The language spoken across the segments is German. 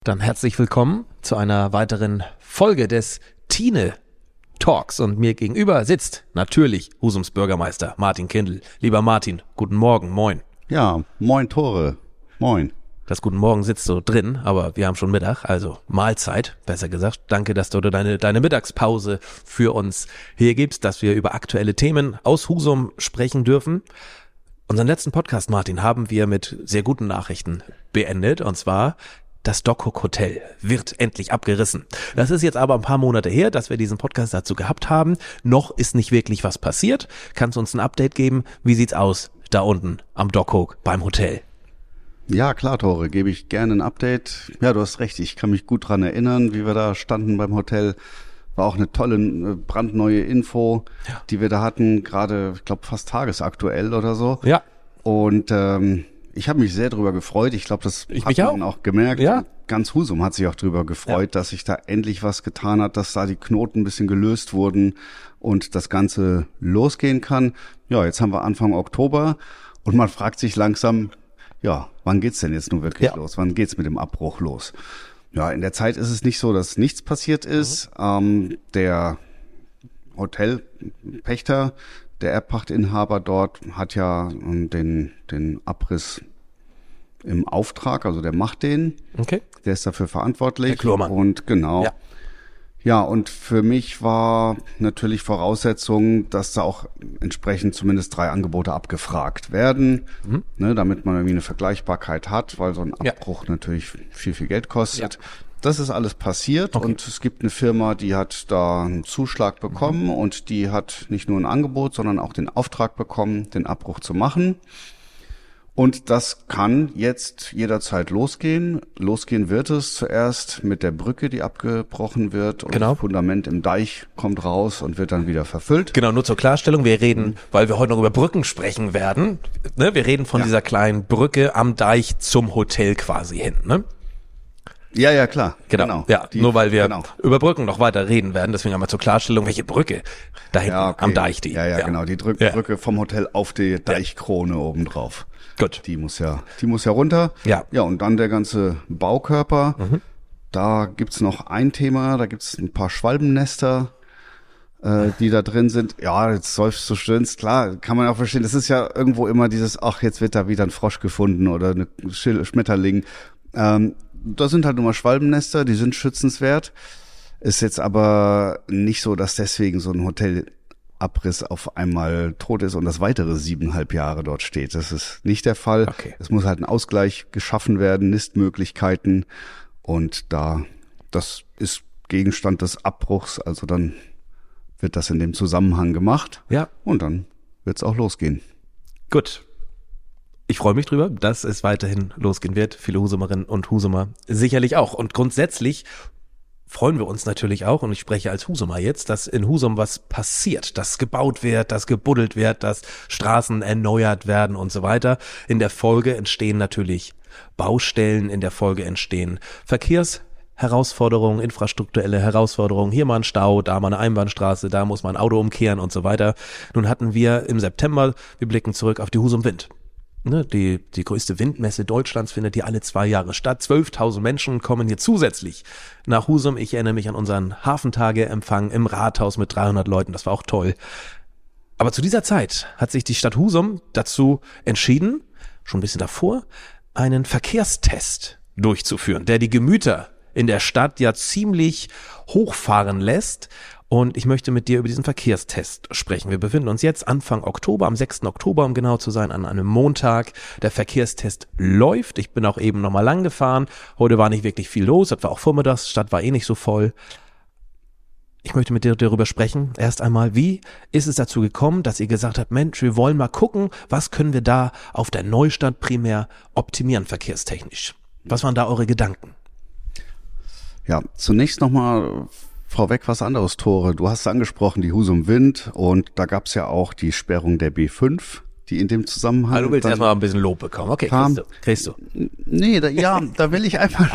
Dann herzlich willkommen zu einer weiteren Folge des Tine Talks. Und mir gegenüber sitzt natürlich Husums Bürgermeister Martin Kindl. Lieber Martin, guten Morgen, moin. Ja, moin Tore, moin. Das Guten Morgen sitzt so drin, aber wir haben schon Mittag, also Mahlzeit, besser gesagt. Danke, dass du deine Mittagspause für uns hergibst, dass wir über aktuelle Themen aus Husum sprechen dürfen. Unseren letzten Podcast, Martin, haben wir mit sehr guten Nachrichten beendet, und zwar: Das DocHook Hotel wird endlich abgerissen. Das ist jetzt aber ein paar Monate her, dass wir diesen Podcast dazu gehabt haben. Noch ist nicht wirklich was passiert. Kannst du uns ein Update geben? Wie sieht's aus da unten am DocHook beim Hotel? Ja, klar, Tore, gebe ich gerne ein Update. Ja, du hast recht, ich kann mich gut dran erinnern, wie wir da standen beim Hotel. War auch eine tolle, brandneue Info, die wir da hatten, gerade, ich glaube, fast tagesaktuell oder so. Ja. Und ich habe mich sehr drüber gefreut. Ich glaube, das hat man auch gemerkt. Ja. Ganz Husum hat sich auch drüber gefreut, dass sich da endlich was getan hat, dass da die Knoten ein bisschen gelöst wurden und das Ganze losgehen kann. Ja, jetzt haben wir Anfang Oktober und man fragt sich langsam, ja, wann geht's denn jetzt nun wirklich los? Wann geht's mit dem Abbruch los? Ja, in der Zeit ist es nicht so, dass nichts passiert ist. Der Hotelpächter, der Erbpachtinhaber dort, hat ja den Abriss im Auftrag, also der macht den. Okay. Der ist dafür verantwortlich. Herr Klurmann. Und genau. Ja, und für mich war natürlich Voraussetzung, dass da auch entsprechend zumindest 3 Angebote abgefragt werden, ne, damit man irgendwie eine Vergleichbarkeit hat, weil so ein Abbruch natürlich viel, viel Geld kostet. Ja. Das ist alles passiert und es gibt eine Firma, die hat da einen Zuschlag bekommen und die hat nicht nur ein Angebot, sondern auch den Auftrag bekommen, den Abbruch zu machen. Und das kann jetzt jederzeit losgehen. Losgehen wird es zuerst mit der Brücke, die abgebrochen wird. Und das Fundament im Deich kommt raus und wird dann wieder verfüllt. Genau, nur zur Klarstellung. Wir reden, weil wir heute noch über Brücken sprechen werden, ne? Wir reden von dieser kleinen Brücke am Deich zum Hotel quasi hin, ne? Ja, klar. Genau. Ja, nur weil wir über Brücken noch weiter reden werden. Deswegen einmal zur Klarstellung, welche Brücke da hinten am Deich, die. Ja, genau. Die Brücke vom Hotel auf die Deichkrone obendrauf. Gut. Die muss ja runter. Ja. Ja, und dann der ganze Baukörper. Da gibt's noch ein Thema. Da gibt's ein paar Schwalbennester, die da drin sind. Ja, jetzt seufzt du stöhnst. Klar, kann man auch verstehen. Das ist ja irgendwo immer dieses, ach, jetzt wird da wieder ein Frosch gefunden oder ein Schmetterling. Da sind halt nur mal Schwalbennester, die sind schützenswert. Ist jetzt aber nicht so, dass deswegen so ein Hotelabriss auf einmal tot ist und das weitere 7,5 Jahre dort steht. Das ist nicht der Fall. Okay. Es muss halt ein Ausgleich geschaffen werden, Nistmöglichkeiten. Und das ist Gegenstand des Abbruchs. Also dann wird das in dem Zusammenhang gemacht. Ja. Und dann wird's auch losgehen. Gut. Ich freue mich drüber, dass es weiterhin losgehen wird. Viele Husumerinnen und Husumer sicherlich auch. Und grundsätzlich freuen wir uns natürlich auch, und ich spreche als Husumer jetzt, dass in Husum was passiert, dass gebaut wird, dass gebuddelt wird, dass Straßen erneuert werden und so weiter. In der Folge entstehen natürlich Baustellen, in der Folge entstehen Verkehrsherausforderungen, infrastrukturelle Herausforderungen. Hier mal ein Stau, da mal eine Einbahnstraße, da muss man ein Auto umkehren und so weiter. Nun hatten wir im September, wir blicken zurück auf die Husum Wind. Ne, die größte Windmesse Deutschlands findet hier alle 2 Jahre statt. 12.000 Menschen kommen hier zusätzlich nach Husum. Ich erinnere mich an unseren Hafentageempfang im Rathaus mit 300 Leuten. Das war auch toll. Aber zu dieser Zeit hat sich die Stadt Husum dazu entschieden, schon ein bisschen davor, einen Verkehrstest durchzuführen, der die Gemüter in der Stadt ja ziemlich hochfahren lässt. Und ich möchte mit dir über diesen Verkehrstest sprechen. Wir befinden uns jetzt Anfang Oktober, am 6. Oktober, um genau zu sein, an einem Montag. Der Verkehrstest läuft. Ich bin auch eben nochmal lang gefahren. Heute war nicht wirklich viel los. Das war auch vormittags. Die Stadt war eh nicht so voll. Ich möchte mit dir darüber sprechen. Erst einmal, wie ist es dazu gekommen, dass ihr gesagt habt, Mensch, wir wollen mal gucken, was können wir da auf der Neustadt primär optimieren, verkehrstechnisch? Was waren da eure Gedanken? Ja, zunächst nochmal vorweg was anderes, Tore. Du hast angesprochen, die Husum Wind, und da gab's ja auch die Sperrung der B5, die in dem Zusammenhang... Also du willst erstmal ein bisschen Lob bekommen. Okay, kriegst du. Nee, da will ich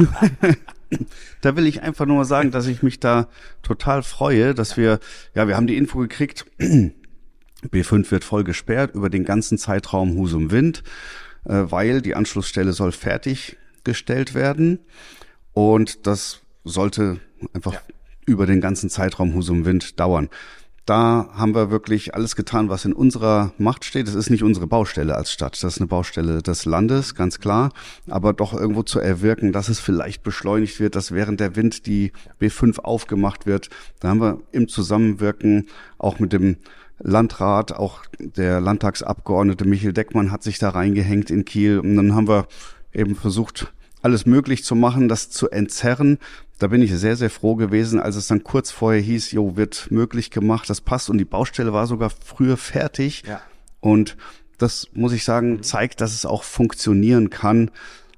einfach nur sagen, dass ich mich da total freue, dass wir haben die Info gekriegt, B5 wird voll gesperrt über den ganzen Zeitraum Husum Wind, weil die Anschlussstelle soll fertiggestellt werden. Und das sollte einfach über den ganzen Zeitraum Husum Wind dauern. Da haben wir wirklich alles getan, was in unserer Macht steht. Es ist nicht unsere Baustelle als Stadt, das ist eine Baustelle des Landes, ganz klar. Aber doch irgendwo zu erwirken, dass es vielleicht beschleunigt wird, dass während der Wind die B5 aufgemacht wird. Da haben wir im Zusammenwirken auch mit dem Landrat, auch der Landtagsabgeordnete Michael Deckmann hat sich da reingehängt in Kiel. Und dann haben wir eben versucht, alles möglich zu machen, das zu entzerren. Da bin ich sehr, sehr froh gewesen, als es dann kurz vorher hieß, wird möglich gemacht, das passt. Und die Baustelle war sogar früher fertig. Ja. Und das, muss ich sagen, zeigt, dass es auch funktionieren kann,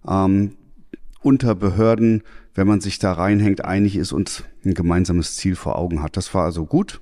unter Behörden, wenn man sich da reinhängt, einig ist und ein gemeinsames Ziel vor Augen hat. Das war also gut.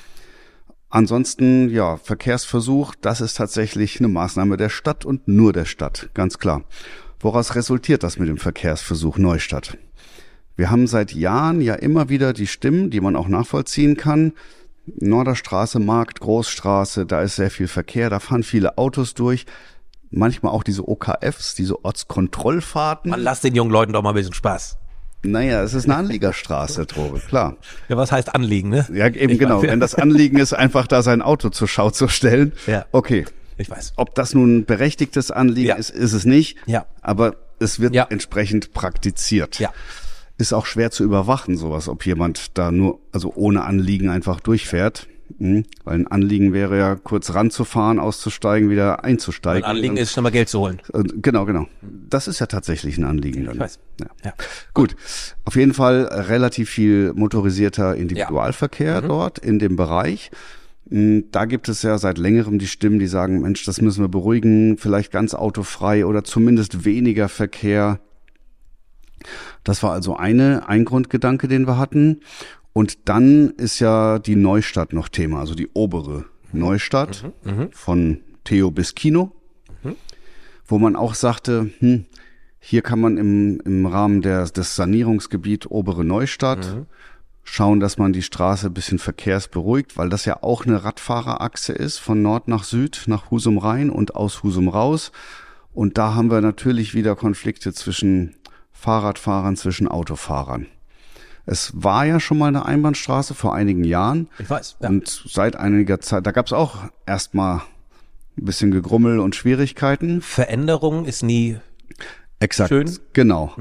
Ansonsten, Verkehrsversuch, das ist tatsächlich eine Maßnahme der Stadt und nur der Stadt, ganz klar. Woraus resultiert das mit dem Verkehrsversuch Neustadt? Wir haben seit Jahren ja immer wieder die Stimmen, die man auch nachvollziehen kann. Norderstraße, Markt, Großstraße, da ist sehr viel Verkehr, da fahren viele Autos durch. Manchmal auch diese OKFs, diese Ortskontrollfahrten. Man lasst den jungen Leuten doch mal ein bisschen Spaß. Naja, es ist eine Anliegerstraße, Tobe, klar. Ja, was heißt Anliegen, ne? Ja, eben genau. Wenn das Anliegen ist, einfach da sein Auto zur Schau zu stellen. Ja. Okay. Ich weiß. Ob das nun ein berechtigtes Anliegen ist es nicht. Ja. Aber es wird entsprechend praktiziert. Ja. Ist auch schwer zu überwachen, sowas, ob jemand da nur, also ohne Anliegen einfach durchfährt. Weil ein Anliegen wäre ja, kurz ranzufahren, auszusteigen, wieder einzusteigen. Ein Anliegen ist schon mal Geld zu holen. Genau. Das ist ja tatsächlich ein Anliegen dann. Ich weiß. Ja. Gut. Auf jeden Fall relativ viel motorisierter Individualverkehr dort in dem Bereich. Da gibt es ja seit längerem die Stimmen, die sagen, Mensch, das müssen wir beruhigen, vielleicht ganz autofrei oder zumindest weniger Verkehr. Das war also ein Grundgedanke, den wir hatten. Und dann ist ja die Neustadt noch Thema, also die obere Neustadt von Theo bis Kino, wo man auch sagte, hier kann man im Rahmen des Sanierungsgebiet obere Neustadt schauen, dass man die Straße ein bisschen verkehrsberuhigt, weil das ja auch eine Radfahrerachse ist, von Nord nach Süd, nach Husum rein und aus Husum raus. Und da haben wir natürlich wieder Konflikte zwischen Fahrradfahrern, zwischen Autofahrern. Es war ja schon mal eine Einbahnstraße vor einigen Jahren. Ich weiß. Ja. Und seit einiger Zeit, da gab es auch erstmal ein bisschen Gegrummel und Schwierigkeiten. Veränderung ist nie schön. Genau.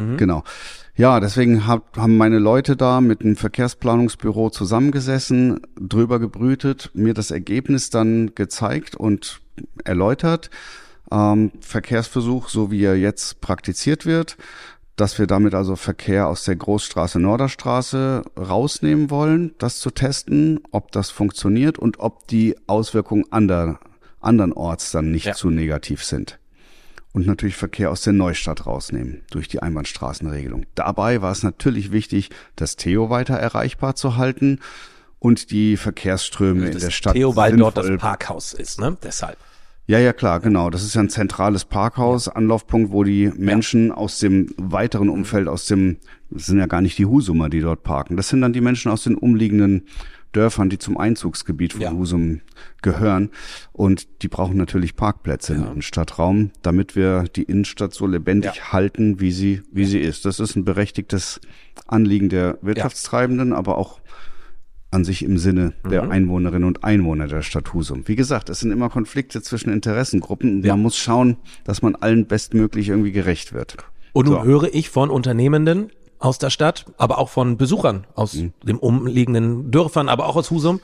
Ja, deswegen haben meine Leute da mit einem Verkehrsplanungsbüro zusammengesessen, drüber gebrütet, mir das Ergebnis dann gezeigt und erläutert. Verkehrsversuch, so wie er jetzt praktiziert wird, dass wir damit also Verkehr aus der Großstraße, Norderstraße rausnehmen wollen, das zu testen, ob das funktioniert und ob die Auswirkungen andernorts dann nicht zu negativ sind. Und natürlich Verkehr aus der Neustadt rausnehmen durch die Einbahnstraßenregelung. Dabei war es natürlich wichtig, das Theo weiter erreichbar zu halten und die Verkehrsströme in der Stadt. Theo, weil dort das Parkhaus ist, ne? Deshalb. Ja, klar, genau. Das ist ja ein zentrales Parkhaus, Anlaufpunkt, wo die Menschen aus dem weiteren Umfeld, das sind ja gar nicht die Husumer, die dort parken. Das sind dann die Menschen aus den umliegenden Dörfern, die zum Einzugsgebiet von Husum gehören. Und die brauchen natürlich Parkplätze im Stadtraum, damit wir die Innenstadt so lebendig halten, wie sie ist. Das ist ein berechtigtes Anliegen der Wirtschaftstreibenden, aber auch an sich im Sinne der Einwohnerinnen und Einwohner der Stadt Husum. Wie gesagt, es sind immer Konflikte zwischen Interessengruppen. Man muss schauen, dass man allen bestmöglich irgendwie gerecht wird. Und nun höre ich von Unternehmenden aus der Stadt, aber auch von Besuchern aus den umliegenden Dörfern, aber auch aus Husum.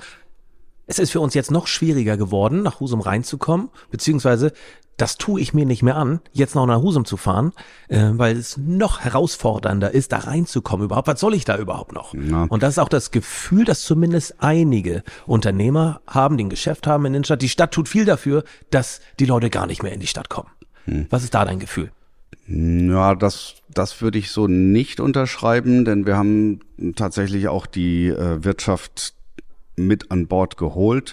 Es ist für uns jetzt noch schwieriger geworden, nach Husum reinzukommen, beziehungsweise das tue ich mir nicht mehr an, jetzt noch nach Husum zu fahren, weil es noch herausfordernder ist, da reinzukommen überhaupt. Was soll ich da überhaupt noch? Ja. Und das ist auch das Gefühl, dass zumindest einige Unternehmer haben, die ein Geschäft haben in der Stadt. Die Stadt tut viel dafür, dass die Leute gar nicht mehr in die Stadt kommen. Was ist da dein Gefühl? Ja, das würde ich so nicht unterschreiben, denn wir haben tatsächlich auch die Wirtschaft mit an Bord geholt.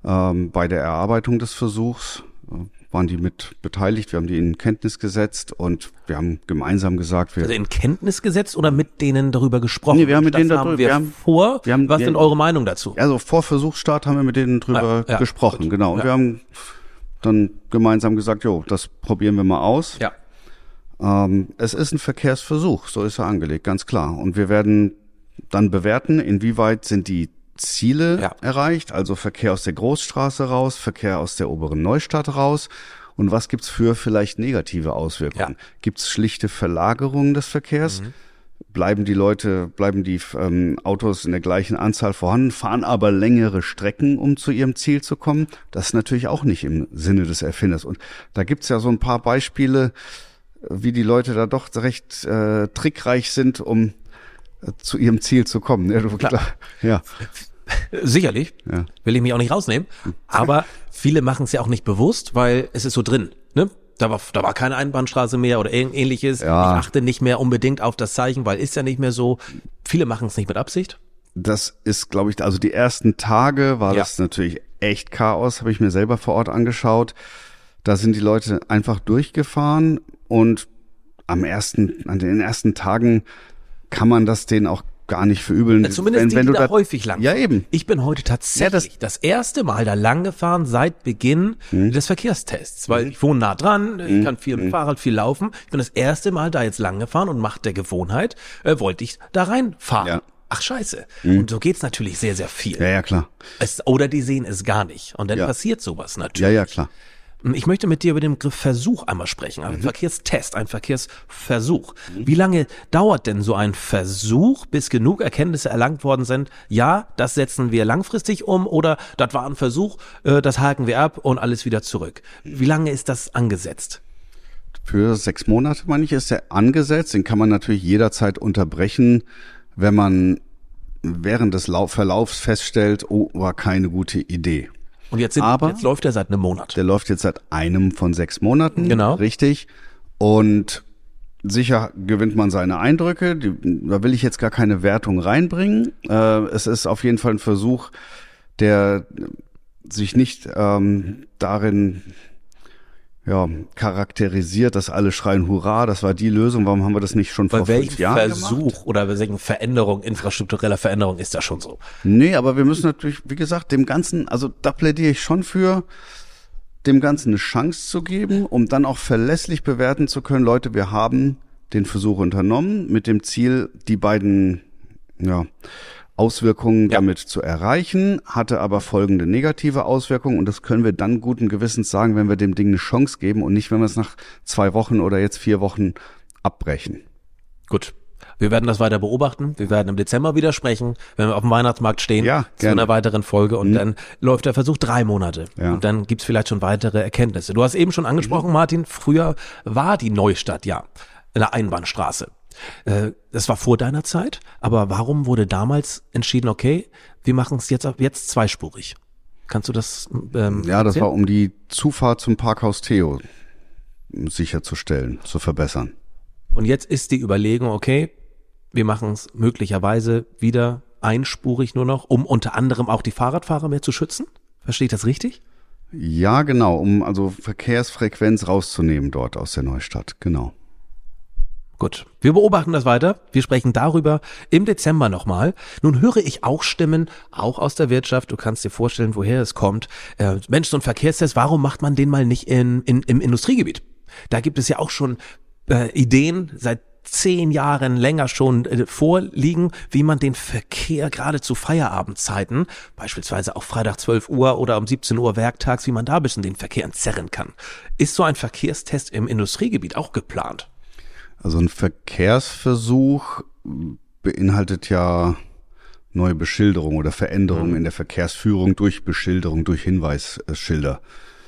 Bei der Erarbeitung des Versuchs waren die mit beteiligt. Wir haben die in Kenntnis gesetzt und wir haben gemeinsam gesagt, also in Kenntnis gesetzt oder mit denen darüber gesprochen? Nee, wir haben mit denen darüber Was ist denn eure Meinung dazu? Also vor Versuchsstart haben wir mit denen drüber gesprochen, gut. Genau. Und wir haben dann gemeinsam gesagt, das probieren wir mal aus. Ja. Es ist ein Verkehrsversuch, so ist er angelegt, ganz klar. Und wir werden dann bewerten, inwieweit sind die Ziele erreicht, also Verkehr aus der Großstraße raus, Verkehr aus der oberen Neustadt raus. Und was gibt's für vielleicht negative Auswirkungen? Gibt's schlichte Verlagerungen des Verkehrs? Bleiben die Autos in der gleichen Anzahl vorhanden, fahren aber längere Strecken, um zu ihrem Ziel zu kommen? Das ist natürlich auch nicht im Sinne des Erfinders. Und da gibt's ja so ein paar Beispiele, wie die Leute da doch recht trickreich sind, um zu ihrem Ziel zu kommen. Ja. Sicherlich, will ich mich auch nicht rausnehmen, aber viele machen es ja auch nicht bewusst, weil es ist so drin, ne? Da war keine Einbahnstraße mehr oder ähnliches. Ja. Ich achte nicht mehr unbedingt auf das Zeichen, weil ist ja nicht mehr so. Viele machen es nicht mit Absicht. Das ist, glaube ich, also die ersten Tage war das natürlich echt Chaos, habe ich mir selber vor Ort angeschaut. Da sind die Leute einfach durchgefahren und an den ersten Tagen kann man das denen auch gar nicht verübeln. Ja, zumindest wenn du da häufig lang. Ja, eben. Ich bin heute tatsächlich das erste Mal da lang gefahren seit Beginn des Verkehrstests, weil ich wohne nah dran, ich kann viel mit Fahrrad, viel laufen. Ich bin das erste Mal da jetzt lang gefahren und macht der Gewohnheit, wollte ich da reinfahren. Ja. Ach scheiße. Und so geht's natürlich sehr, sehr viel. Ja, klar. Oder die sehen es gar nicht. Und dann passiert sowas natürlich. Ja, klar. Ich möchte mit dir über den Begriff Versuch einmal sprechen. Ein Verkehrstest, ein Verkehrsversuch. Wie lange dauert denn so ein Versuch, bis genug Erkenntnisse erlangt worden sind? Ja, das setzen wir langfristig um oder das war ein Versuch, das haken wir ab und alles wieder zurück. Wie lange ist das angesetzt? Für 6 Monate, meine ich, ist er angesetzt. Den kann man natürlich jederzeit unterbrechen, wenn man während des Verlaufs feststellt, oh, war keine gute Idee. Und jetzt läuft er seit einem Monat. Der läuft jetzt seit einem von 6 Monaten. Genau. Richtig. Und sicher gewinnt man seine Eindrücke. Da will ich jetzt gar keine Wertung reinbringen. Es ist auf jeden Fall ein Versuch, der sich nicht darin charakterisiert, dass alle schreien, hurra, das war die Lösung, warum haben wir das nicht schon vor 5 Jahren gemacht? Versuch oder welchen Veränderung, infrastruktureller Veränderung ist das schon so? Nee, aber wir müssen natürlich, wie gesagt, dem Ganzen, also da plädiere ich schon für, dem Ganzen eine Chance zu geben, um dann auch verlässlich bewerten zu können, Leute, wir haben den Versuch unternommen, mit dem Ziel, die beiden Auswirkungen damit zu erreichen, hatte aber folgende negative Auswirkungen und das können wir dann guten Gewissens sagen, wenn wir dem Ding eine Chance geben und nicht, wenn wir es nach 2 Wochen oder jetzt 4 Wochen abbrechen. Gut. Wir werden das weiter beobachten. Wir werden im Dezember wieder sprechen, wenn wir auf dem Weihnachtsmarkt stehen, zu einer weiteren Folge und dann läuft der Versuch 3 Monate und dann gibt's vielleicht schon weitere Erkenntnisse. Du hast eben schon angesprochen, Martin, früher war die Neustadt eine Einbahnstraße. Das war vor deiner Zeit, aber warum wurde damals entschieden, okay, wir machen es jetzt zweispurig? Kannst du das das war, um die Zufahrt zum Parkhaus Theo sicherzustellen, zu verbessern. Und jetzt ist die Überlegung, okay, wir machen es möglicherweise wieder einspurig nur noch, um unter anderem auch die Fahrradfahrer mehr zu schützen? Verstehe ich das richtig? Ja, genau, um also Verkehrsfrequenz rauszunehmen dort aus der Neustadt, genau. Gut, wir beobachten das weiter. Wir sprechen darüber im Dezember nochmal. Nun höre ich auch Stimmen, auch aus der Wirtschaft. Du kannst dir vorstellen, woher es kommt. Mensch, so ein Verkehrstest, warum macht man den mal nicht im Industriegebiet? Da gibt es ja auch schon Ideen seit 10 Jahren länger schon vorliegen, wie man den Verkehr gerade zu Feierabendzeiten, beispielsweise auch Freitag 12 Uhr oder um 17 Uhr werktags, wie man da ein bisschen den Verkehr entzerren kann. Ist so ein Verkehrstest im Industriegebiet auch geplant? Also ein Verkehrsversuch beinhaltet ja neue Beschilderung oder Veränderungen in der Verkehrsführung durch Beschilderung, durch Hinweisschilder.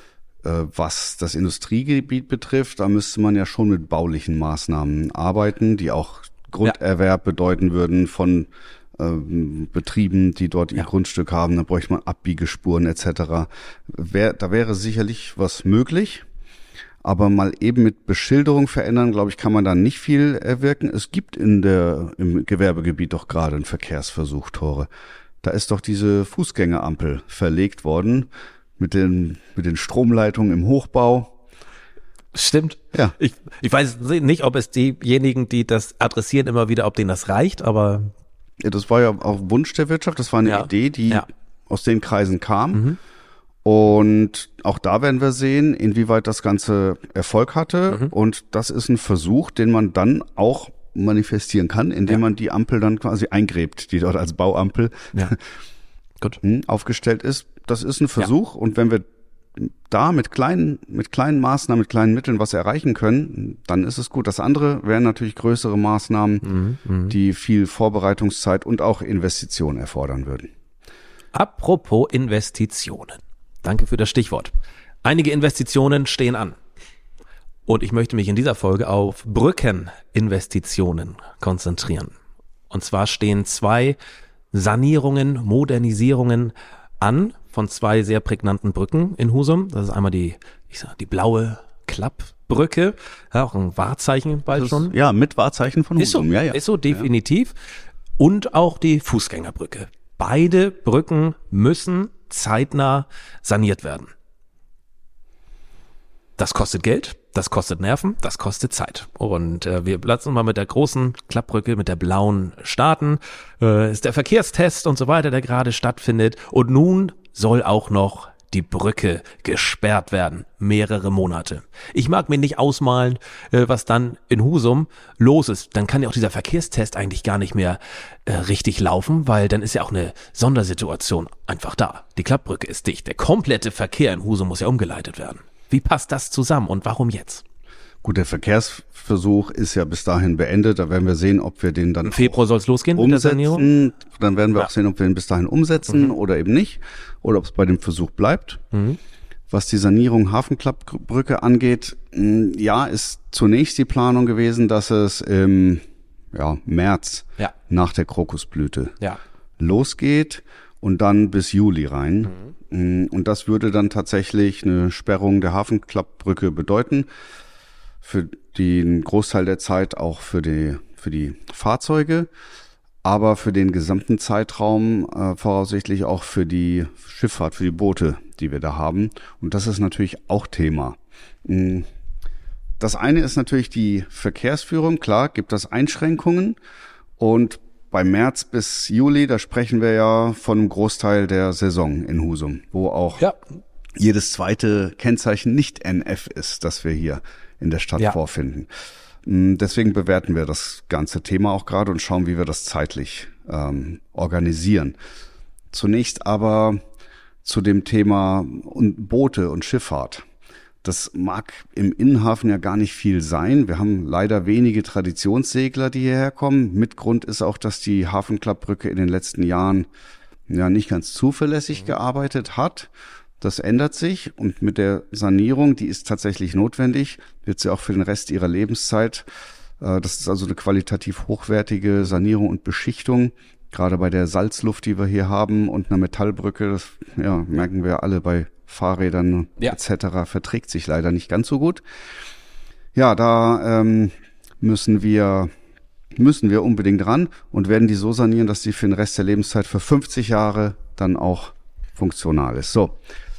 Was das Industriegebiet betrifft, da müsste man ja schon mit baulichen Maßnahmen arbeiten, die auch Grunderwerb bedeuten würden von Betrieben, die dort ihr Grundstück haben. Da bräuchte man Abbiegespuren etc. Da wäre sicherlich was möglich. Aber mal eben mit Beschilderung verändern, glaube ich, kann man da nicht viel erwirken. Es gibt im Gewerbegebiet doch gerade einen Verkehrsversuch, Tore. Da ist doch diese Fußgängerampel verlegt worden mit den Stromleitungen im Hochbau. Stimmt. Ja. Ich weiß nicht, ob es diejenigen, die das adressieren, immer wieder, ob denen das reicht, aber. Ja, das war ja auch Wunsch der Wirtschaft. Das war eine Idee, die aus den Kreisen kam. Und auch da werden wir sehen, inwieweit das Ganze Erfolg hatte. Und das ist ein Versuch, den man dann auch manifestieren kann, indem man die Ampel dann quasi eingräbt, die dort als Bauampel Gut. aufgestellt ist. Das ist ein Versuch. Und wenn wir da mit kleinen Maßnahmen, mit kleinen Mitteln was erreichen können, dann ist es gut. Das andere wären natürlich größere Maßnahmen, die viel Vorbereitungszeit und auch Investitionen erfordern würden. Apropos Investitionen. Danke für das Stichwort. Einige Investitionen stehen an. Und ich möchte mich in dieser Folge auf Brückeninvestitionen konzentrieren. Und zwar stehen 2 Sanierungen, Modernisierungen an von 2 sehr prägnanten Brücken in Husum. Das ist einmal die blaue Klappbrücke, ja, auch ein Wahrzeichen bald schon. Ja, mit Wahrzeichen von Husum. Ist so, definitiv. Und auch die Fußgängerbrücke. Beide Brücken müssen zeitnah saniert werden. Das kostet Geld, das kostet Nerven, das kostet Zeit. Und wir lassen mal mit der großen Klappbrücke, mit der blauen starten. Ist der Verkehrstest und so weiter, der gerade stattfindet. Und nun soll auch noch die Brücke gesperrt werden. Mehrere Monate. Ich mag mir nicht ausmalen, was dann in Husum los ist. Dann kann ja auch dieser Verkehrstest eigentlich gar nicht mehr richtig laufen, weil dann ist ja auch eine Sondersituation einfach da. Die Klappbrücke ist dicht. Der komplette Verkehr in Husum muss ja umgeleitet werden. Wie passt das zusammen und warum jetzt? Gut, der Verkehrsversuch ist ja bis dahin beendet. Da werden wir sehen, ob wir den dann im Februar soll es losgehen umsetzen. Mit der Sanierung. Dann werden wir auch sehen, ob wir ihn bis dahin umsetzen oder eben nicht. Oder ob es bei dem Versuch bleibt. Was die Sanierung Hafenklappbrücke angeht, ist zunächst die Planung gewesen, dass es im März nach der Krokusblüte losgeht und dann bis Juli rein. Und das würde dann tatsächlich eine Sperrung der Hafenklappbrücke bedeuten. Für den Großteil der Zeit auch für die Fahrzeuge, aber für den gesamten Zeitraum voraussichtlich auch für die Schifffahrt, für die Boote, die wir da haben. Und das ist natürlich auch Thema. Das eine ist natürlich die Verkehrsführung. Klar, gibt es Einschränkungen. Und bei März bis Juli, da sprechen wir ja von einem Großteil der Saison in Husum, wo auch jedes zweite Kennzeichen nicht NF ist, das wir hier in der Stadt vorfinden. Deswegen bewerten wir das ganze Thema auch gerade und schauen, wie wir das zeitlich organisieren. Zunächst aber zu dem Thema Boote und Schifffahrt. Das mag im Innenhafen ja gar nicht viel sein. Wir haben leider wenige Traditionssegler, die hierher kommen. Mitgrund ist auch, dass die Hafenklappbrücke in den letzten Jahren nicht ganz zuverlässig gearbeitet hat. Das ändert sich und mit der Sanierung, die ist tatsächlich notwendig, wird sie auch für den Rest ihrer Lebenszeit. Das ist also eine qualitativ hochwertige Sanierung und Beschichtung. Gerade bei der Salzluft, die wir hier haben und einer Metallbrücke, das merken wir alle bei Fahrrädern etc. verträgt sich leider nicht ganz so gut. Ja, da müssen wir unbedingt ran und werden die so sanieren, dass die für den Rest der Lebenszeit für 50 Jahre dann auch funktional ist. So,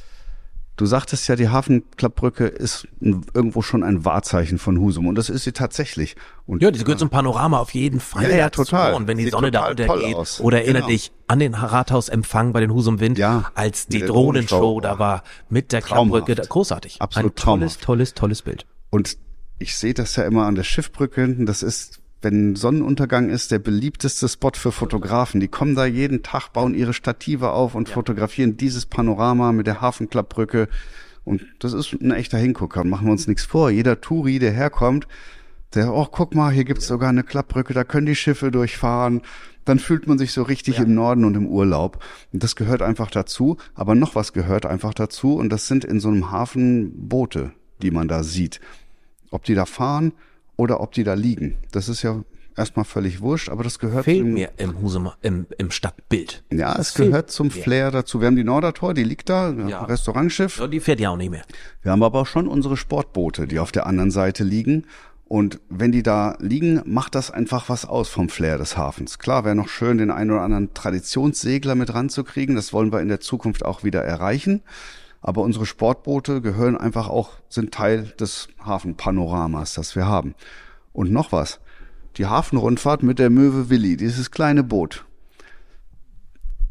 du sagtest ja, die Hafenklappbrücke ist irgendwo schon ein Wahrzeichen von Husum und das ist sie tatsächlich. Und die gehört zum Panorama auf jeden Fall. Ja, total. Und wenn die Sonne da untergeht, oder erinnert dich an den Rathausempfang bei den Husum Wind, als die Drohnenshow da war mit der Klappbrücke, großartig. Absolut ein tolles Bild. Und ich sehe das ja immer an der Schiffbrücke hinten, das ist, wenn Sonnenuntergang ist, der beliebteste Spot für Fotografen. Die kommen da jeden Tag, bauen ihre Stative auf und fotografieren dieses Panorama mit der Hafenklappbrücke. Und das ist ein echter Hingucker. Machen wir uns nichts vor. Jeder Touri, der herkommt, guck mal, hier gibt's sogar eine Klappbrücke, da können die Schiffe durchfahren. Dann fühlt man sich so richtig im Norden und im Urlaub. Und das gehört einfach dazu. Aber noch was gehört einfach dazu. Und das sind in so einem Hafen Boote, die man da sieht. Ob die da fahren oder ob die da liegen. Das ist ja erstmal völlig wurscht, aber das gehört mir im Husumer, im Stadtbild. Ja, es gehört zum Flair dazu. Wir haben die Nordertor, die liegt da, Restaurantschiff. Ja, die fährt ja auch nicht mehr. Wir haben aber auch schon unsere Sportboote, die auf der anderen Seite liegen. Und wenn die da liegen, macht das einfach was aus vom Flair des Hafens. Klar, wäre noch schön, den einen oder anderen Traditionssegler mit ranzukriegen. Das wollen wir in der Zukunft auch wieder erreichen. Aber unsere Sportboote gehören einfach auch, sind Teil des Hafenpanoramas, das wir haben. Und noch was. Die Hafenrundfahrt mit der Möwe Willi, dieses kleine Boot.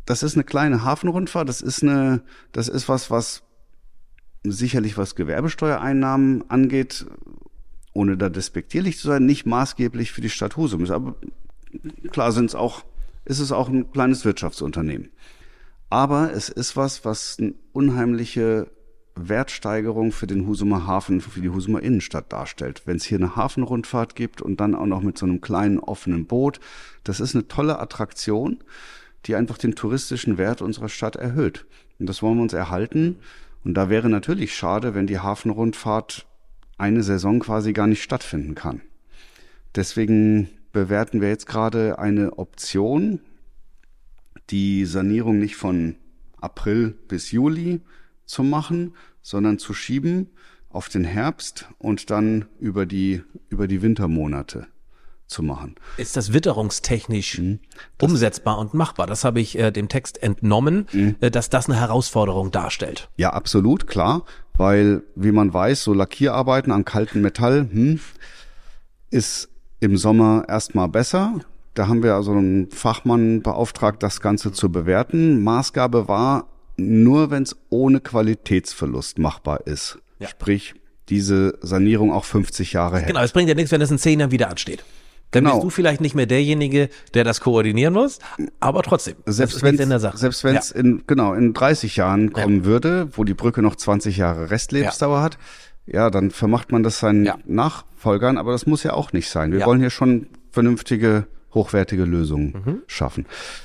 das ist eine kleine Hafenrundfahrt, das ist was sicherlich was Gewerbesteuereinnahmen angeht, ohne da despektierlich zu sein, nicht maßgeblich für die Stadt Husum ist. Aber klar ist es auch ein kleines Wirtschaftsunternehmen. Aber es ist was eine unheimliche Wertsteigerung für den Husumer Hafen, für die Husumer Innenstadt darstellt. Wenn es hier eine Hafenrundfahrt gibt und dann auch noch mit so einem kleinen offenen Boot, das ist eine tolle Attraktion, die einfach den touristischen Wert unserer Stadt erhöht. Und das wollen wir uns erhalten. Und da wäre natürlich schade, wenn die Hafenrundfahrt eine Saison quasi gar nicht stattfinden kann. Deswegen bewerten wir jetzt gerade eine Option, die Sanierung nicht von April bis Juli zu machen, sondern zu schieben auf den Herbst und dann über die Wintermonate zu machen. Ist das witterungstechnisch umsetzbar und machbar? Das habe ich dem Text entnommen, dass das eine Herausforderung darstellt. Ja, absolut, klar, weil, wie man weiß, so Lackierarbeiten an kaltem Metall ist im Sommer erstmal besser. Da haben wir also einen Fachmann beauftragt, das Ganze zu bewerten. Maßgabe war, nur wenn es ohne Qualitätsverlust machbar ist. Ja. Sprich, diese Sanierung auch 50 Jahre hält. Genau, es bringt ja nichts, wenn es in 10 Jahren wieder ansteht. Dann bist du vielleicht nicht mehr derjenige, der das koordinieren muss, aber trotzdem. Selbst wenn es in 30 Jahren kommen würde, wo die Brücke noch 20 Jahre Restlebensdauer hat, ja, dann vermacht man das seinen Nachfolgern, aber das muss ja auch nicht sein. Wir wollen hier schon vernünftige, hochwertige Lösungen schaffen.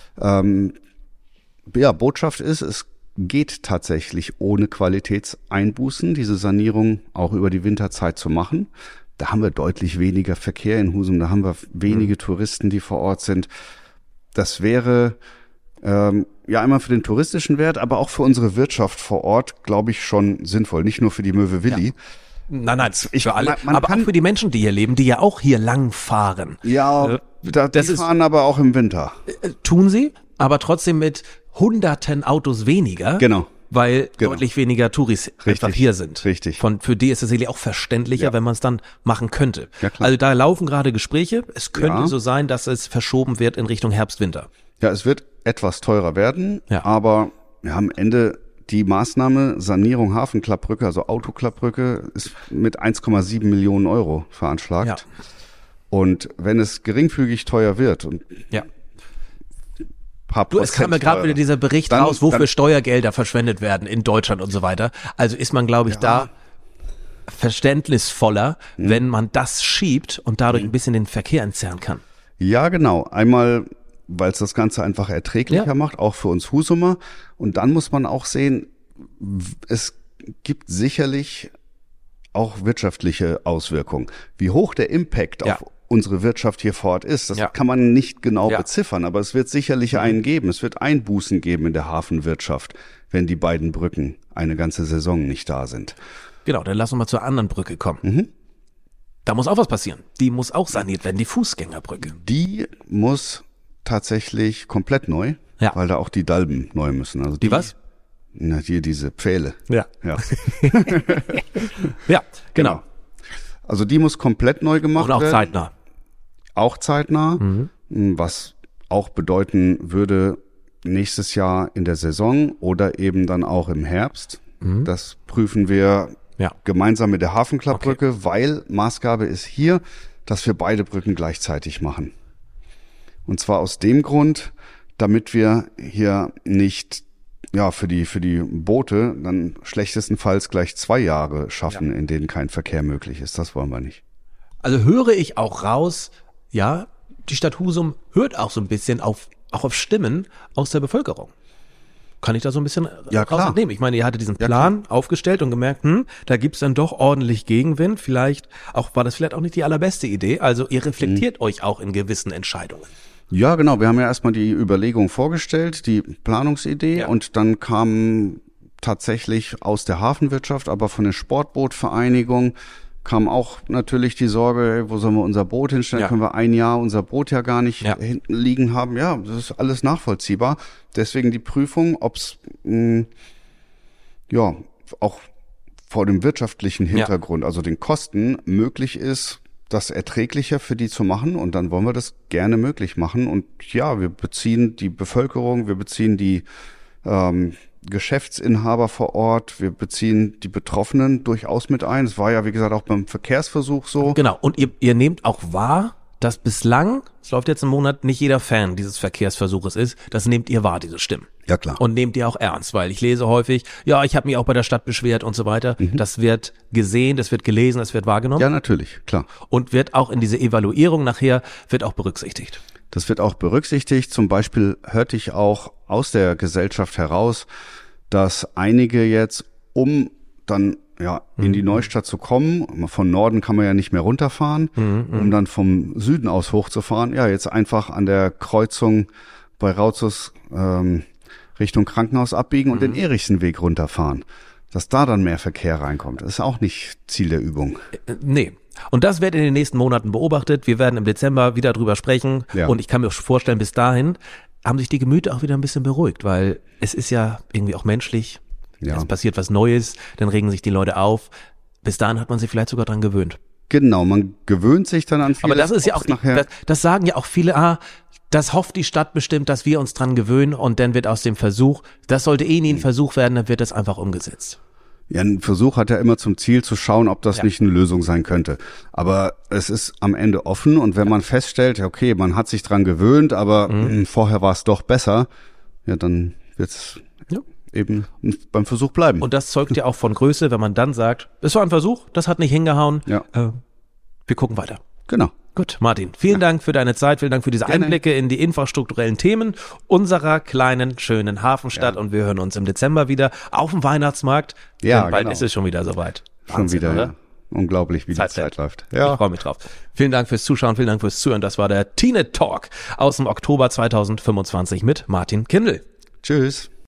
Botschaft ist, es geht tatsächlich ohne Qualitätseinbußen, diese Sanierung auch über die Winterzeit zu machen. Da haben wir deutlich weniger Verkehr in Husum, da haben wir wenige Touristen, die vor Ort sind. Das wäre einmal für den touristischen Wert, aber auch für unsere Wirtschaft vor Ort, glaube ich, schon sinnvoll. Nicht nur für die Möwe Willi. Ja. Nein, für alle, aber auch für die Menschen, die hier leben, die ja auch hier lang fahren. Ja, die fahren aber auch im Winter. Tun sie, aber trotzdem mit hunderten Autos weniger. Genau. Weil deutlich weniger Touris einfach hier sind. Richtig. Für die ist es sicherlich auch verständlicher, wenn man es dann machen könnte. Ja, klar. Also da laufen gerade Gespräche. Es könnte so sein, dass es verschoben wird in Richtung Herbst-Winter. Ja, es wird etwas teurer werden, aber am Ende die Maßnahme Sanierung Hafenklappbrücke, also Autoklappbrücke, ist mit 1,7 Millionen Euro veranschlagt. Ja. Und wenn es geringfügig teuer wird und es kam mir gerade wieder dieser Bericht raus, wofür Steuergelder verschwendet werden in Deutschland und so weiter. Also ist man, glaube ich, da verständnisvoller, wenn man das schiebt und dadurch ein bisschen den Verkehr entzerren kann. Ja, genau. Einmal, weil es das Ganze einfach erträglicher macht, auch für uns Husumer. Und dann muss man auch sehen, es gibt sicherlich auch wirtschaftliche Auswirkungen. Wie hoch der Impact auf unsere Wirtschaft hier vor Ort ist, das kann man nicht genau beziffern, aber es wird sicherlich einen geben. Es wird Einbußen geben in der Hafenwirtschaft, wenn die beiden Brücken eine ganze Saison nicht da sind. Genau, dann lass uns mal zur anderen Brücke kommen. Da muss auch was passieren. Die muss auch saniert werden, die Fußgängerbrücke. Die muss tatsächlich komplett neu, weil da auch die Dalben neu müssen. Also die was? Na, diese Pfähle. Ja. Ja, genau. Also die muss komplett neu gemacht werden. Und auch zeitnah. Auch zeitnah, was auch bedeuten würde, nächstes Jahr in der Saison oder eben dann auch im Herbst. Das prüfen wir gemeinsam mit der Hafenklappbrücke, weil Maßgabe ist hier, dass wir beide Brücken gleichzeitig machen. Und zwar aus dem Grund, damit wir hier nicht für die Boote dann schlechtestenfalls gleich 2 Jahre schaffen, in denen kein Verkehr möglich ist. Das wollen wir nicht. Also höre ich auch raus, die Stadt Husum hört auch so ein bisschen auch auf Stimmen aus der Bevölkerung. Kann ich da so ein bisschen rausnehmen? Ich meine, ihr hattet diesen Plan aufgestellt und gemerkt, da gibt's dann doch ordentlich Gegenwind. War das vielleicht auch nicht die allerbeste Idee. Also ihr reflektiert euch auch in gewissen Entscheidungen. Ja, genau. Wir haben ja erstmal die Überlegung vorgestellt, die Planungsidee, und dann kam tatsächlich aus der Hafenwirtschaft, aber von der Sportbootvereinigung kam auch natürlich die Sorge, wo sollen wir unser Boot hinstellen? Können wir ein Jahr unser Boot ja gar nicht hinten liegen haben? Ja, das ist alles nachvollziehbar. Deswegen die Prüfung, ob es auch vor dem wirtschaftlichen Hintergrund, also den Kosten, möglich ist, das erträglicher für die zu machen und dann wollen wir das gerne möglich machen. Und ja, wir beziehen die Bevölkerung, wir beziehen die Geschäftsinhaber vor Ort, wir beziehen die Betroffenen durchaus mit ein. Es war ja, wie gesagt, auch beim Verkehrsversuch so. Genau, und ihr nehmt auch wahr, dass bislang, es läuft jetzt im Monat, nicht jeder Fan dieses Verkehrsversuches ist. Das nehmt ihr wahr, diese Stimmen. Ja, klar. Und nehmt ihr auch ernst, weil ich lese häufig, ja, ich habe mich auch bei der Stadt beschwert und so weiter. Das wird gesehen, das wird gelesen, das wird wahrgenommen. Ja, natürlich, klar. Und wird auch in diese Evaluierung nachher, wird auch berücksichtigt. Das wird auch berücksichtigt. Zum Beispiel hörte ich auch aus der Gesellschaft heraus, dass einige jetzt, um dann in die Neustadt zu kommen, von Norden kann man ja nicht mehr runterfahren, um dann vom Süden aus hochzufahren, jetzt einfach an der Kreuzung bei Rautzus Richtung Krankenhaus abbiegen und den Erichsenweg runterfahren. Dass da dann mehr Verkehr reinkommt, das ist auch nicht Ziel der Übung. Nee. Und das wird in den nächsten Monaten beobachtet. Wir werden im Dezember wieder drüber sprechen. Ja. Und ich kann mir vorstellen, bis dahin haben sich die Gemüter auch wieder ein bisschen beruhigt, weil es ist ja irgendwie auch menschlich. Ja. Es passiert was Neues, dann regen sich die Leute auf. Bis dahin hat man sich vielleicht sogar dran gewöhnt. Genau, man gewöhnt sich dann an vieles. Aber das ist ja auch, das sagen ja auch viele, das hofft die Stadt bestimmt, dass wir uns dran gewöhnen und dann wird aus dem Versuch, das sollte nie ein Versuch werden, dann wird das einfach umgesetzt. Ja, ein Versuch hat ja immer zum Ziel zu schauen, ob das nicht eine Lösung sein könnte. Aber es ist am Ende offen und wenn man feststellt, okay, man hat sich dran gewöhnt, aber vorher war es doch besser, dann wird's eben beim Versuch bleiben. Und das zeugt ja auch von Größe, wenn man dann sagt, es war ein Versuch, das hat nicht hingehauen, wir gucken weiter. Genau. Gut, Martin, vielen Dank für deine Zeit, vielen Dank für diese Einblicke in die infrastrukturellen Themen unserer kleinen, schönen Hafenstadt und wir hören uns im Dezember wieder auf dem Weihnachtsmarkt, denn bald ist es schon wieder soweit. Schon wieder, oder? Unglaublich, wie die Zeit läuft. Ja. Ich freue mich drauf. Vielen Dank fürs Zuschauen, vielen Dank fürs Zuhören. Das war der TNET Talk aus dem Oktober 2025 mit Martin Kindl. Tschüss.